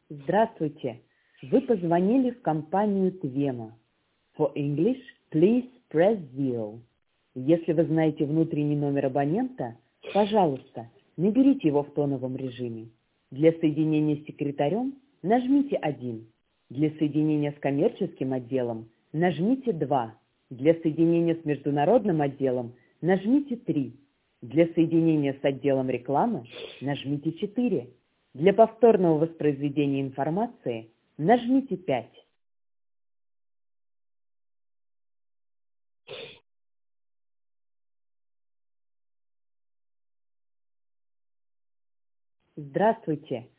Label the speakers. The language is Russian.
Speaker 1: Здравствуйте! Вы позвонили в компанию Twemo. For English, please press 0. Если вы знаете внутренний номер абонента, пожалуйста, наберите его в тоновом режиме. Для соединения с секретарем нажмите 1. Для соединения с коммерческим отделом нажмите 2. Для соединения с международным отделом нажмите 3. Для соединения с отделом рекламы нажмите 4. Для повторного воспроизведения информации нажмите 5. Здравствуйте!